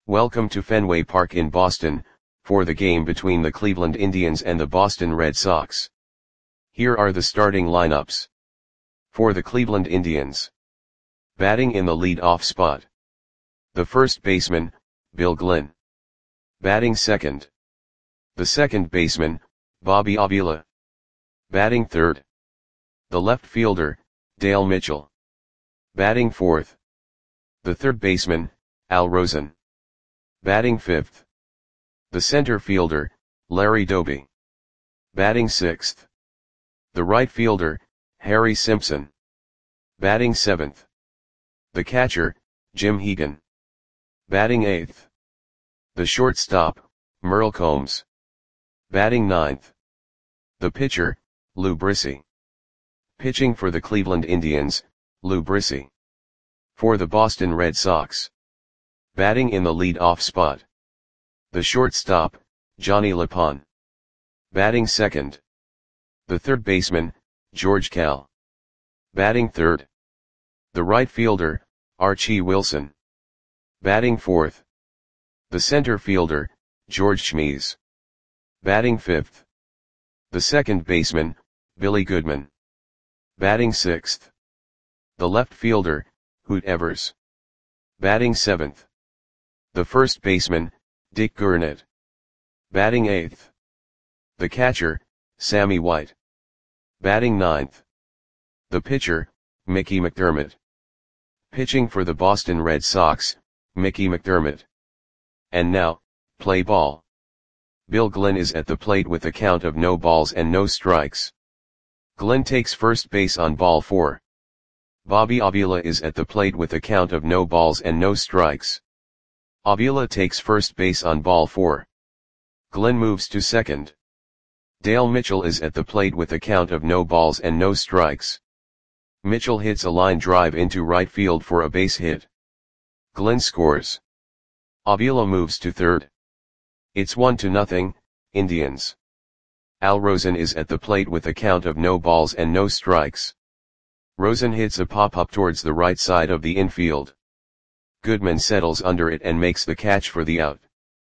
Welcome to Fenway Park in Boston, for the game between the Cleveland Indians and the Boston Red Sox. Here are the starting lineups. For the Cleveland Indians. Batting in the lead-off spot. The first baseman, Bill Glynn. Batting second. The second baseman, Bobby Avila. Batting third. The left fielder, Dale Mitchell. Batting fourth. The third baseman, Al Rosen. Batting fifth. The center fielder, Larry Doby. Batting sixth. The right fielder, Harry Simpson. Batting seventh. The catcher, Jim Hegan. Batting eighth. The shortstop, Merle Combs. Batting ninth. The pitcher, Lou Brissy. Pitching for the Cleveland Indians, Lou Brissy. For the Boston Red Sox. Batting in the lead-off spot. The shortstop, Johnny LePon. Batting second. The third baseman, George Kell. Batting third. The right fielder, Archie Wilson. Batting fourth. The center fielder, George Schmies. Batting fifth. The second baseman, Billy Goodman. Batting sixth. The left fielder, Hoot Evers. Batting seventh. The first baseman, Dick Gurnett. Batting eighth. The catcher, Sammy White. Batting ninth. The pitcher, Mickey McDermott. Pitching for the Boston Red Sox, Mickey McDermott. And now, play ball. Bill Glynn is at the plate with a count of no balls and no strikes. Glynn takes first base on ball 4. Bobby Avila is at the plate with a count of no balls and no strikes. Avila takes first base on ball 4. Glynn moves to second. Dale Mitchell is at the plate with a count of no balls and no strikes. Mitchell hits a line drive into right field for a base hit. Glynn scores. Avila moves to third. It's 1-0, Indians. Al Rosen is at the plate with a count of no balls and no strikes. Rosen hits a pop-up towards the right side of the infield. Goodman settles under it and makes the catch for the out.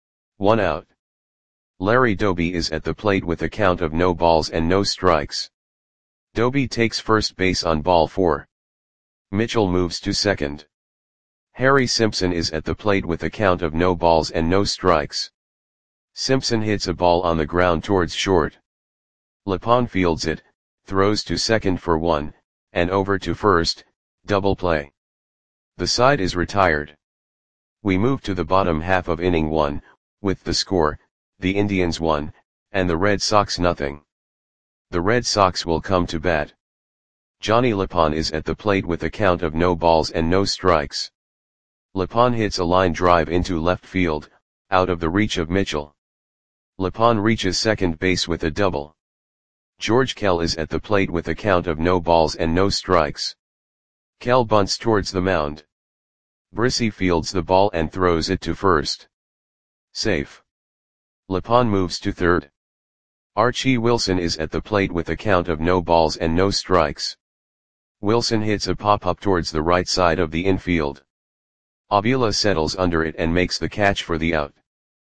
1 out. Larry Doby is at the plate with a count of no balls and no strikes. Doby takes first base on ball 4. Mitchell moves to second. Harry Simpson is at the plate with a count of no balls and no strikes. Simpson hits a ball on the ground towards short. LePon fields it, throws to second for 1, and over to first, double play. The side is retired. We move to the bottom half of inning 1, with the score, the Indians 1, and the Red Sox nothing. The Red Sox will come to bat. Johnny LePon is at the plate with a count of no balls and no strikes. LePon hits a line drive into left field, out of the reach of Mitchell. LePon reaches second base with a double. George Kell is at the plate with a count of no balls and no strikes. Kell bunts towards the mound. Brissy fields the ball and throws it to first. Safe. LePon moves to third. Archie Wilson is at the plate with a count of no balls and no strikes. Wilson hits a pop-up towards the right side of the infield. Avila settles under it and makes the catch for the out.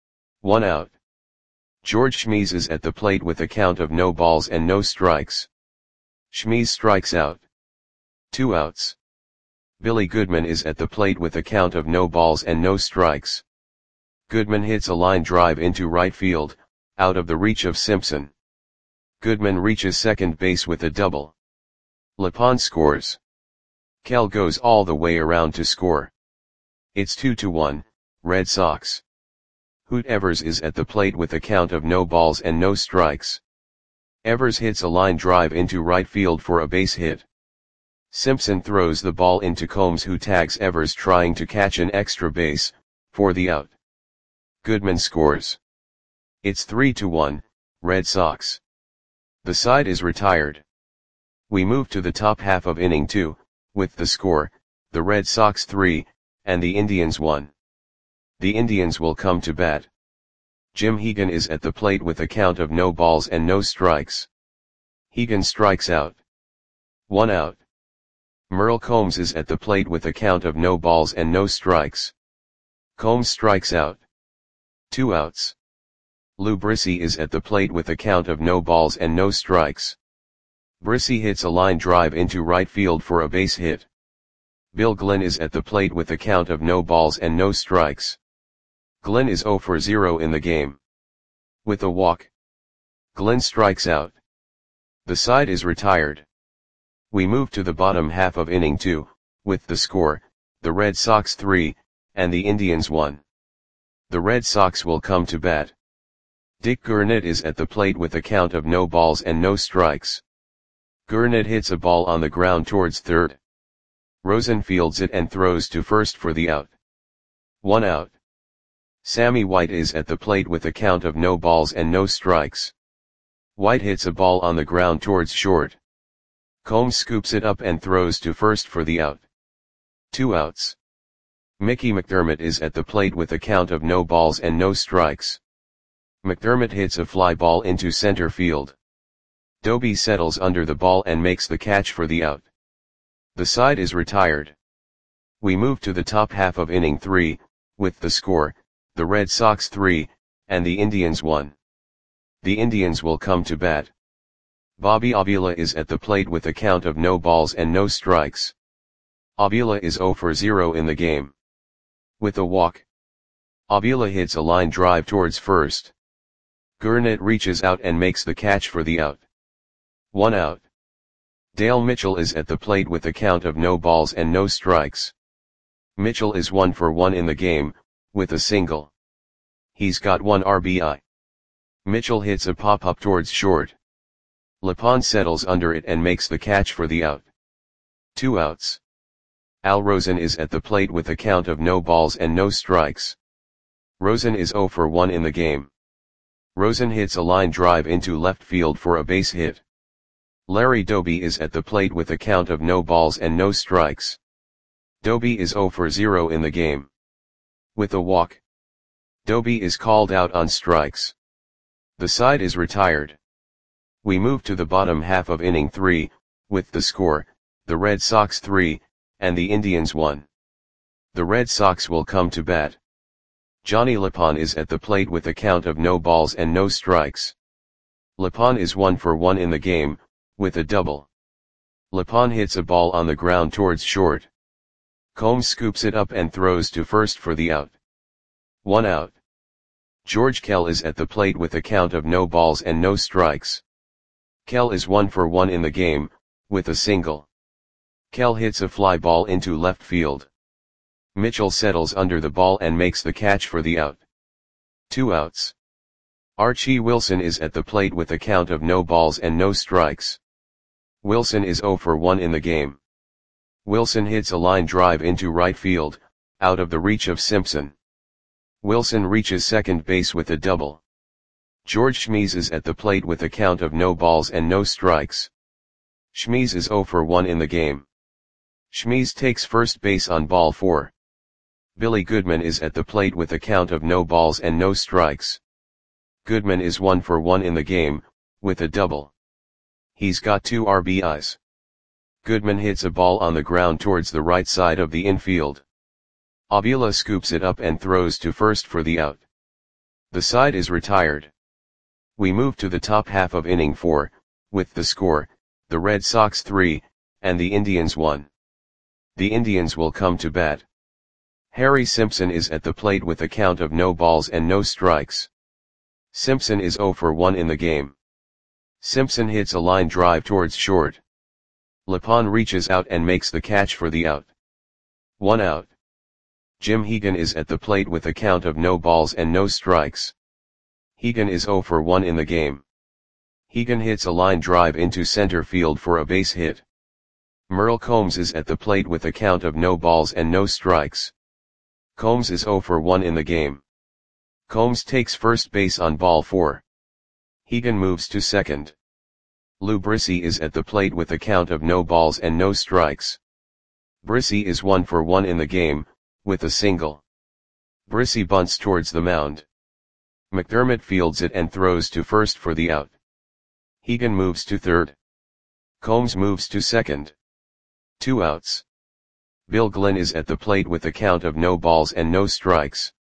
1 out. George Schmies is at the plate with a count of no balls and no strikes. Schmies strikes out. 2 outs. Billy Goodman is at the plate with a count of no balls and no strikes. Goodman hits a line drive into right field, out of the reach of Simpson. Goodman reaches second base with a double. LePon scores. Kell goes all the way around to score. It's 2-1, Red Sox. Hoot Evers is at the plate with a count of no balls and no strikes. Evers hits a line drive into right field for a base hit. Simpson throws the ball into Combs, who tags Evers trying to catch an extra base, for the out. Goodman scores. It's 3-1, Red Sox. The side is retired. We move to the top half of inning 2, with the score, the Red Sox 3, and the Indians 1. The Indians will come to bat. Jim Hegan is at the plate with a count of no balls and no strikes. Hegan strikes out. 1 out. Merle Combs is at the plate with a count of no balls and no strikes. Combs strikes out. 2 outs. Lou Brissy is at the plate with a count of no balls and no strikes. Brissy hits a line drive into right field for a base hit. Bill Glenn is at the plate with a count of no balls and no strikes. Glenn is 0 for 0 in the game. With a walk, Glenn strikes out. The side is retired. We move to the bottom half of inning 2, with the score, the Red Sox 3, and the Indians 1. The Red Sox will come to bat. Dick Gurnett is at the plate with a count of no balls and no strikes. Gurnett hits a ball on the ground towards third. Rosen fields it and throws to first for the out. 1 out. Sammy White is at the plate with a count of no balls and no strikes. White hits a ball on the ground towards short. Combs scoops it up and throws to first for the out. 2 outs. Mickey McDermott is at the plate with a count of no balls and no strikes. McDermott hits a fly ball into center field. Doby settles under the ball and makes the catch for the out. The side is retired. We move to the top half of inning 3, with the score, the Red Sox 3, and the Indians 1. The Indians will come to bat. Bobby Avila is at the plate with a count of no balls and no strikes. Avila is 0 for 0 in the game. With a walk, Avila hits a line drive towards first. Gurnett reaches out and makes the catch for the out. 1 out. Dale Mitchell is at the plate with a count of no balls and no strikes. Mitchell is 1 for 1 in the game, with a single. He's got 1 RBI. Mitchell hits a pop-up towards short. Lepond settles under it and makes the catch for the out. 2 outs. Al Rosen is at the plate with a count of no balls and no strikes. Rosen is 0 for 1 in the game. Rosen hits a line drive into left field for a base hit. Larry Doby is at the plate with a count of no balls and no strikes. Doby is 0 for 0 in the game. With a walk, Doby is called out on strikes. The side is retired. We move to the bottom half of inning 3, with the score, the Red Sox 3, and the Indians 1. The Red Sox will come to bat. Johnny Lepond is at the plate with a count of no balls and no strikes. Lepond is 1 for 1 in the game, with a double. Lepond hits a ball on the ground towards short. Combs scoops it up and throws to first for the out. 1 out. George Kell is at the plate with a count of no balls and no strikes. Kell is 1 for 1 in the game, with a single. Kell hits a fly ball into left field. Mitchell settles under the ball and makes the catch for the out. 2 outs. Archie Wilson is at the plate with a count of no balls and no strikes. Wilson is 0 for 1 in the game. Wilson hits a line drive into right field, out of the reach of Simpson. Wilson reaches second base with a double. George Schmies is at the plate with a count of no balls and no strikes. Schmies is 0 for 1 in the game. Schmies takes first base on ball 4. Billy Goodman is at the plate with a count of no balls and no strikes. Goodman is 1 for 1 in the game, with a double. He's got 2 RBIs. Goodman hits a ball on the ground towards the right side of the infield. Avila scoops it up and throws to first for the out. The side is retired. We move to the top half of inning 4, with the score, the Red Sox 3, and the Indians 1. The Indians will come to bat. Harry Simpson is at the plate with a count of no balls and no strikes. Simpson is 0 for 1 in the game. Simpson hits a line drive towards short. Lepond reaches out and makes the catch for the out. 1 out. Jim Hegan is at the plate with a count of no balls and no strikes. Hegan is 0 for 1 in the game. Hegan hits a line drive into center field for a base hit. Merle Combs is at the plate with a count of no balls and no strikes. Combs is 0 for 1 in the game. Combs takes first base on ball 4. Hegan moves to second. Lou Brissy is at the plate with a count of no balls and no strikes. Brissy is 1 for 1 in the game, with a single. Brissy bunts towards the mound. McDermott fields it and throws to first for the out. Hegan moves to third. Combs moves to second. 2 outs. Bill Glenn is at the plate with a count of no balls and no strikes.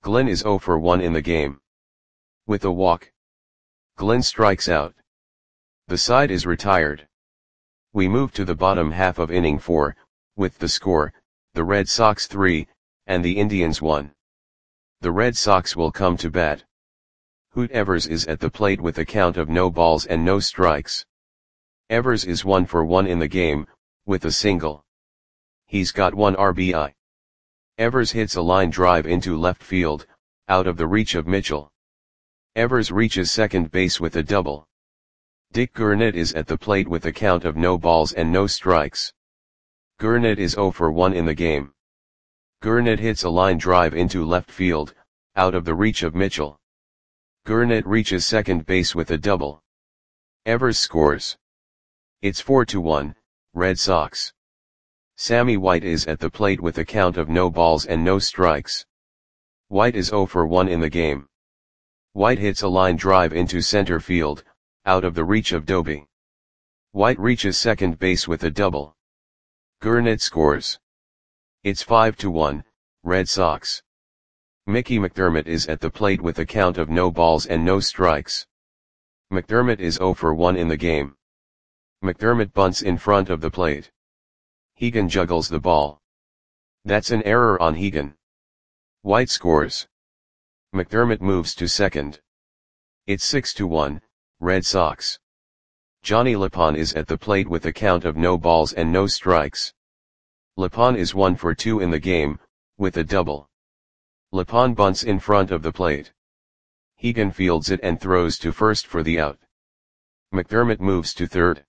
Glenn is 0 for 1 in the game. With a walk, Glenn strikes out. The side is retired. We move to the bottom half of inning 4, with the score, the Red Sox 3, and the Indians 1. The Red Sox will come to bat. Hoot Evers is at the plate with a count of no balls and no strikes. Evers is 1 for 1 in the game, with a single. He's got 1 RBI. Evers hits a line drive into left field, out of the reach of Mitchell. Evers reaches second base with a double. Dick Gurnett is at the plate with a count of no balls and no strikes. Gurnett is 0 for 1 in the game. Gurnett hits a line drive into left field, out of the reach of Mitchell. Gurnett reaches second base with a double. Evers scores. It's 4-1, Red Sox. Sammy White is at the plate with a count of no balls and no strikes. White is 0 for 1 in the game. White hits a line drive into center field, out of the reach of Doby. White reaches second base with a double. Gurnett scores. It's 5-1, Red Sox. Mickey McDermott is at the plate with a count of no balls and no strikes. McDermott is 0 for 1 in the game. McDermott bunts in front of the plate. Hegan juggles the ball. That's an error on Hegan. White scores. McDermott moves to second. It's 6-1, Red Sox. Johnny Lapon is at the plate with a count of no balls and no strikes. Lapon is 1 for 2 in the game, with a double. Lapon bunts in front of the plate. Hegan fields it and throws to first for the out. McDermott moves to third.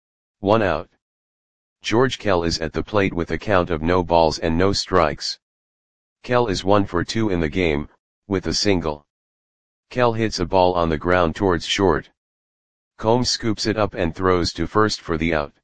1 out. George Kell is at the plate with a count of no balls and no strikes. Kell is 1 for 2 in the game, with a single. Kell hits a ball on the ground towards short. Combs scoops it up and throws to first for the out.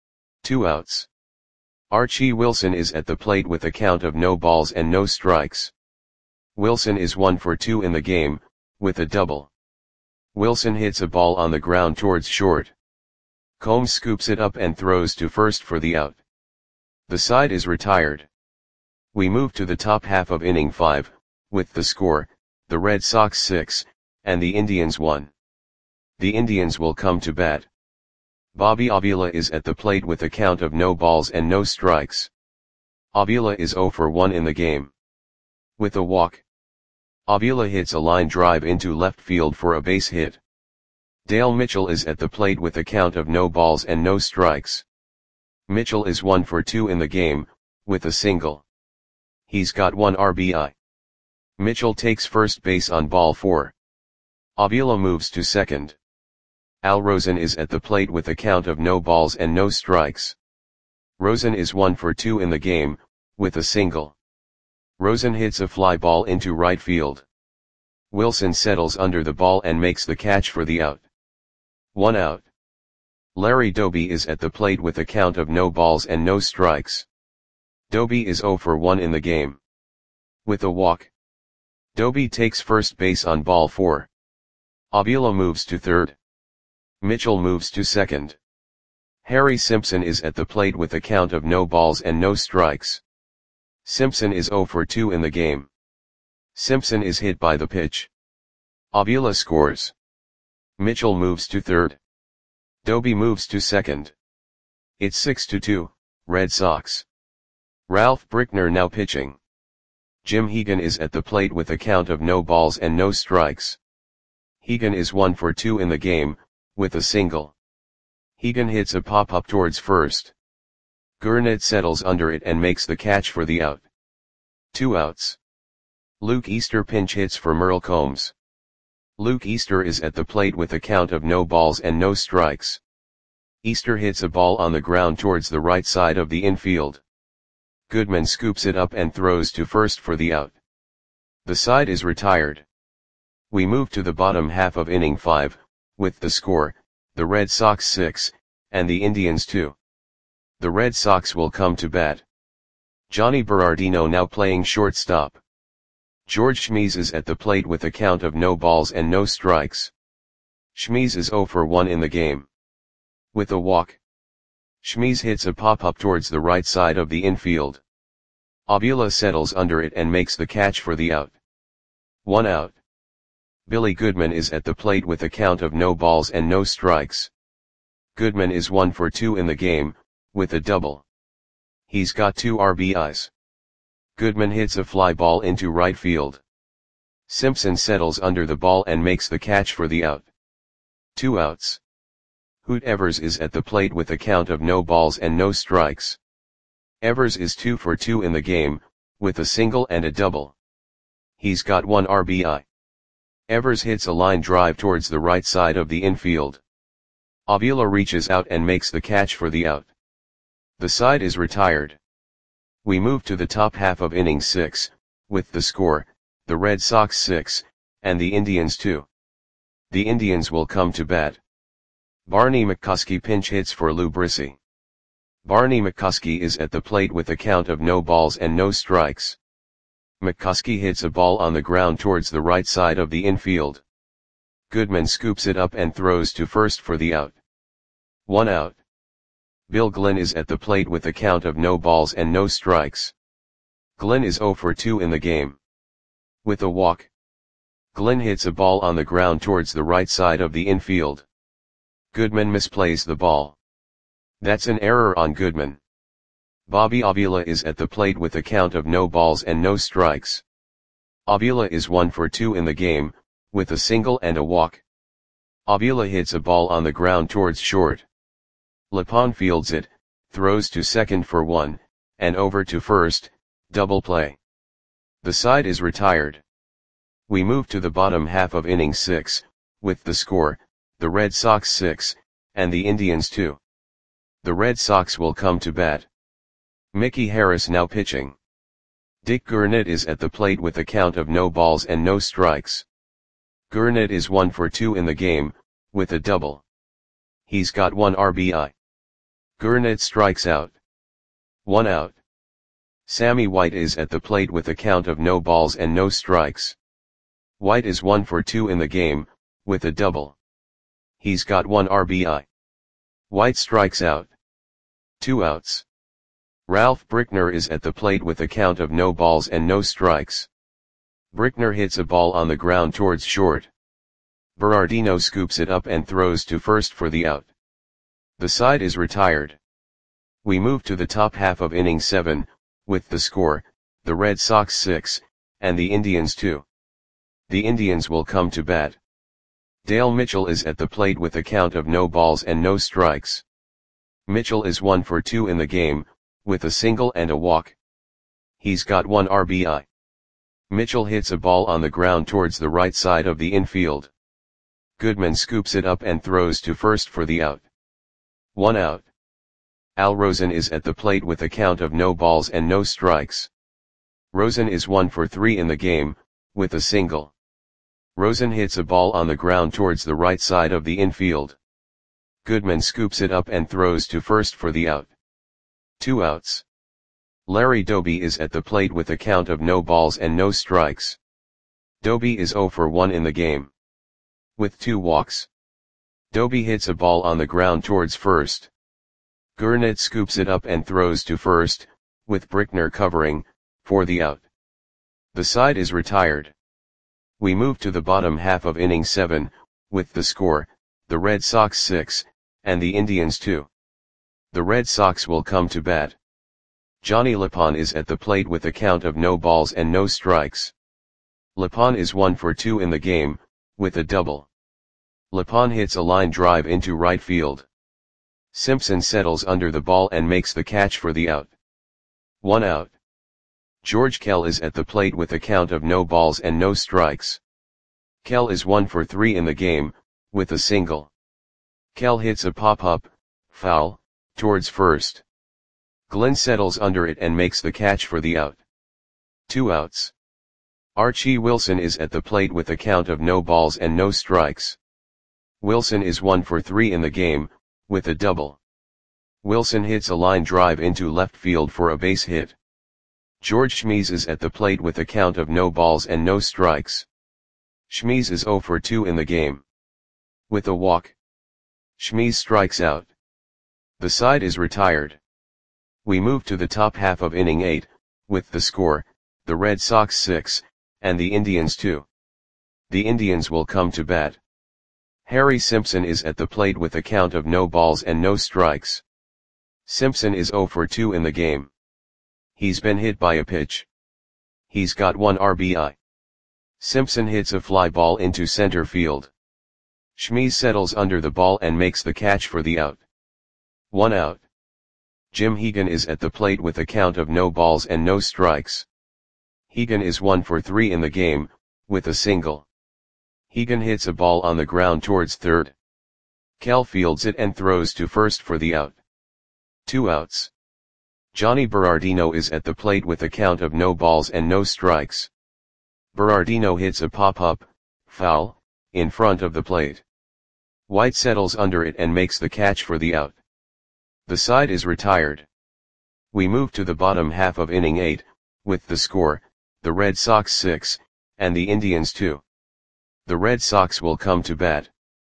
2 outs. Archie Wilson is at the plate with a count of no balls and no strikes. Wilson is 1 for 2 in the game, with a double. Wilson hits a ball on the ground towards short. Combs scoops it up and throws to first for the out. The side is retired. We move to the top half of inning 5, with the score, the Red Sox 6, and the Indians 1. The Indians will come to bat. Bobby Avila is at the plate with a count of no balls and no strikes. Avila is 0 for 1 in the game. With a walk, Avila hits a line drive into left field for a base hit. Dale Mitchell is at the plate with a count of no balls and no strikes. Mitchell is 1 for 2 in the game, with a single. He's got 1 RBI. Mitchell takes first base on ball 4. Avila moves to second. Al Rosen is at the plate with a count of no balls and no strikes. Rosen is 1 for 2 in the game, with a single. Rosen hits a fly ball into right field. Wilson settles under the ball and makes the catch for the out. 1 out. Larry Doby is at the plate with a count of no balls and no strikes. Doby is 0 for 1 in the game. With a walk, Doby takes first base on ball 4. Avila moves to third. Mitchell moves to second. Harry Simpson is at the plate with a count of no balls and no strikes. Simpson is 0 for 2 in the game. Simpson is hit by the pitch. Avila scores. Mitchell moves to third. Doby moves to second. It's 6-2, Red Sox. Ralph Brickner now pitching. Jim Hegan is at the plate with a count of no balls and no strikes. Hegan is 1 for 2 in the game, with a single. Hegan hits a pop-up towards first. Gurnett settles under it and makes the catch for the out. 2 outs. Luke Easter pinch hits for Merle Combs. Luke Easter is at the plate with a count of no balls and no strikes. Easter hits a ball on the ground towards the right side of the infield. Goodman scoops it up and throws to first for the out. The side is retired. We move to the bottom half of inning 5, with the score, the Red Sox 6, and the Indians 2. The Red Sox will come to bat. Johnny Berardino now playing shortstop. George Schmies is at the plate with a count of no balls and no strikes. Schmies is 0 for 1 in the game. With a walk, Schmies hits a pop-up towards the right side of the infield. Avila settles under it and makes the catch for the out. 1 out. Billy Goodman is at the plate with a count of no balls and no strikes. Goodman is 1 for 2 in the game, with a double. He's got 2 RBIs. Goodman hits a fly ball into right field. Simpson settles under the ball and makes the catch for the out. 2 outs. Hoot Evers is at the plate with a count of no balls and no strikes. Evers is 2 for 2 in the game, with a single and a double. He's got 1 RBI. Evers hits a line drive towards the right side of the infield. Avila reaches out and makes the catch for the out. The side is retired. We move to the top half of inning 6, with the score, the Red Sox 6, and the Indians 2. The Indians will come to bat. Barney McCuskey pinch hits for Lou Brissy. Barney McCuskey is at the plate with a count of no balls and no strikes. McCuskey hits a ball on the ground towards the right side of the infield. Goodman scoops it up and throws to first for the out. 1 out. Bill Glenn is at the plate with a count of no balls and no strikes. Glenn is 0 for 2 in the game. With a walk. Glenn hits a ball on the ground towards the right side of the infield. Goodman misplays the ball. That's an error on Goodman. Bobby Avila is at the plate with a count of no balls and no strikes. Avila is 1 for 2 in the game, with a single and a walk. Avila hits a ball on the ground towards short. Lepon fields it, throws to second for 1, and over to first, double play. The side is retired. We move to the bottom half of inning 6, with the score, the Red Sox 6, and the Indians 2. The Red Sox will come to bat. Mickey Harris now pitching. Dick Gurnett is at the plate with a count of no balls and no strikes. Gurnett is 1 for 2 in the game, with a double. He's got 1 RBI. Gurnett strikes out. 1 out. Sammy White is at the plate with a count of no balls and no strikes. White is 1 for 2 in the game, with a double. He's got 1 RBI. White strikes out. 2 outs. Ralph Brickner is at the plate with a count of no balls and no strikes. Brickner hits a ball on the ground towards short. Berardino scoops it up and throws to first for the out. The side is retired. We move to the top half of inning 7, with the score, the Red Sox 6, and the Indians 2. The Indians will come to bat. Dale Mitchell is at the plate with a count of no balls and no strikes. Mitchell is 1 for 2 in the game, with a single and a walk. He's got 1 RBI. Mitchell hits a ball on the ground towards the right side of the infield. Goodman scoops it up and throws to first for the out. 1 out. Al Rosen is at the plate with a count of no balls and no strikes. Rosen is 1 for 3 in the game, with a single. Rosen hits a ball on the ground towards the right side of the infield. Goodman scoops it up and throws to first for the out. 2 outs. Larry Doby is at the plate with a count of no balls and no strikes. Doby is 0 for 1 in the game. With 2 walks. Doby hits a ball on the ground towards first. Gurnett scoops it up and throws to first, with Brickner covering, for the out. The side is retired. We move to the bottom half of inning 7, with the score, the Red Sox 6, and the Indians 2. The Red Sox will come to bat. Johnny Lepon is at the plate with a count of no balls and no strikes. Lepon is 1 for 2 in the game, with a double. Lepon hits a line drive into right field. Simpson settles under the ball and makes the catch for the out. 1 out. George Kell is at the plate with a count of no balls and no strikes. Kell is 1 for 3 in the game, with a single. Kell hits a pop-up, foul, towards first. Glenn settles under it and makes the catch for the out. 2 outs. Archie Wilson is at the plate with a count of no balls and no strikes. Wilson is 1 for 3 in the game, with a double. Wilson hits a line drive into left field for a base hit. George Schmies is at the plate with a count of no balls and no strikes. Schmies is 0 for 2 in the game. With a walk. Schmies strikes out. The side is retired. We move to the top half of inning 8, with the score, the Red Sox 6, and the Indians 2. The Indians will come to bat. Harry Simpson is at the plate with a count of no balls and no strikes. Simpson is 0 for 2 in the game. He's been hit by a pitch. He's got 1 RBI. Simpson hits a fly ball into center field. Schmies settles under the ball and makes the catch for the out. 1 out. Jim Hegan is at the plate with a count of no balls and no strikes. Hegan is 1 for 3 in the game, with a single. Hegan hits a ball on the ground towards third. Kell fields it and throws to first for the out. 2 outs. Johnny Berardino is at the plate with a count of no balls and no strikes. Berardino hits a pop-up, foul, in front of the plate. White settles under it and makes the catch for the out. The side is retired. We move to the bottom half of inning 8, with the score, the Red Sox 6, and the Indians 2. The Red Sox will come to bat.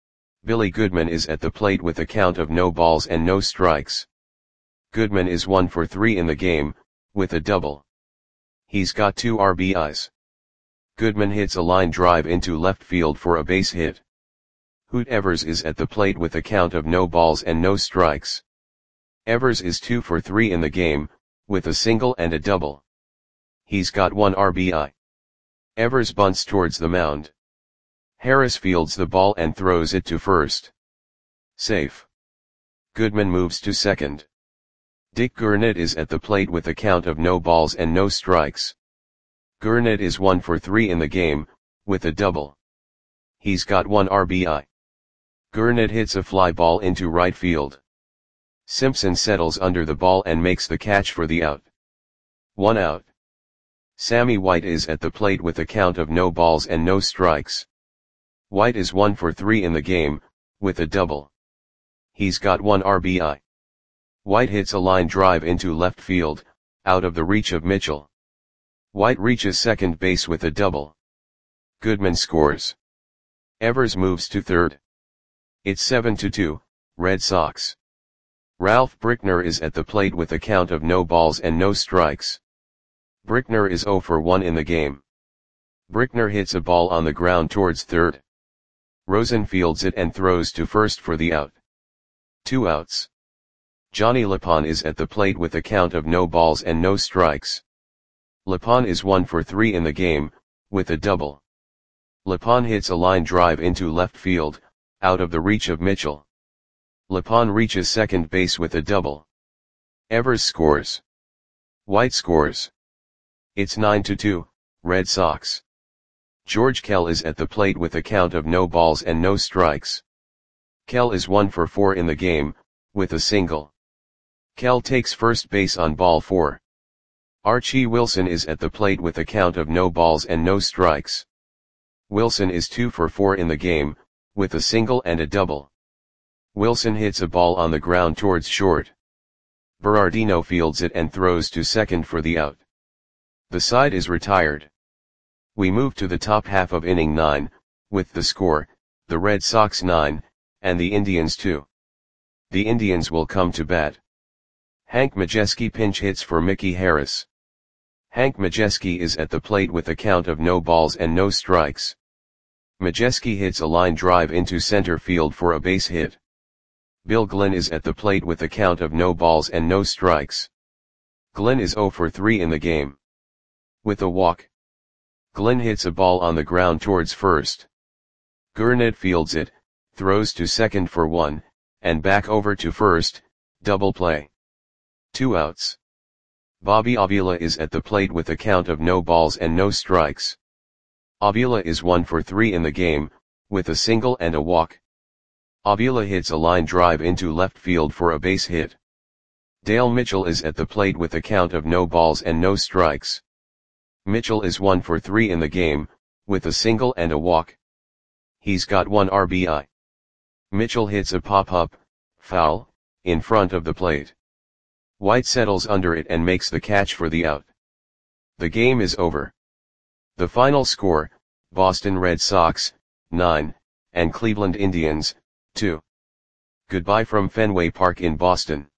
Billy Goodman is at the plate with a count of no balls and no strikes. Goodman is 1 for 3 in the game, with a double. He's got 2 RBIs. Goodman hits a line drive into left field for a base hit. Hoot Evers is at the plate with a count of no balls and no strikes. Evers is 2 for 3 in the game, with a single and a double. He's got 1 RBI. Evers bunts towards the mound. Harris fields the ball and throws it to first. Safe. Goodman moves to second. Dick Gurnett is at the plate with a count of no balls and no strikes. Gurnett is 1 for 3 in the game, with a double. He's got 1 RBI. Gurnett hits a fly ball into right field. Simpson settles under the ball and makes the catch for the out. 1 out. Sammy White is at the plate with a count of no balls and no strikes. White is 1 for 3 in the game, with a double. He's got 1 RBI. White hits a line drive into left field, out of the reach of Mitchell. White reaches second base with a double. Goodman scores. Evers moves to third. It's 7-2, Red Sox. Ralph Brickner is at the plate with a count of no balls and no strikes. Brickner is 0 for 1 in the game. Brickner hits a ball on the ground towards third. Rosen fields it and throws to first for the out. 2 outs. Johnny Lapon is at the plate with a count of no balls and no strikes. Lapon is 1 for 3 in the game, with a double. Lapon hits a line drive into left field, out of the reach of Mitchell. Lapon reaches second base with a double. Evers scores. White scores. It's 9-2, Red Sox. George Kell is at the plate with a count of no balls and no strikes. Kell is 1 for 4 in the game, with a single. Kell takes first base on ball 4. Archie Wilson is at the plate with a count of no balls and no strikes. Wilson is 2 for 4 in the game, with a single and a double. Wilson hits a ball on the ground towards short. Berardino fields it and throws to second for the out. The side is retired. We move to the top half of inning 9, with the score, the Red Sox 9, and the Indians 2. The Indians will come to bat. Hank Majeski pinch hits for Mickey Harris. Hank Majeski is at the plate with a count of no balls and no strikes. Majeski hits a line drive into center field for a base hit. Bill Glenn is at the plate with a count of no balls and no strikes. Glenn is 0 for 3 in the game. With a walk. Glenn hits a ball on the ground towards first. Gurnett fields it, throws to second for 1, and back over to first, double play. 2 outs. Bobby Avila is at the plate with a count of no balls and no strikes. Avila is 1 for 3 in the game, with a single and a walk. Avila hits a line drive into left field for a base hit. Dale Mitchell is at the plate with a count of no balls and no strikes. Mitchell is 1 for 3 in the game, with a single and a walk. He's got 1 RBI. Mitchell hits a pop-up, foul, in front of the plate. White settles under it and makes the catch for the out. The game is over. The final score, Boston Red Sox, 9, and Cleveland Indians, 2. Goodbye from Fenway Park in Boston.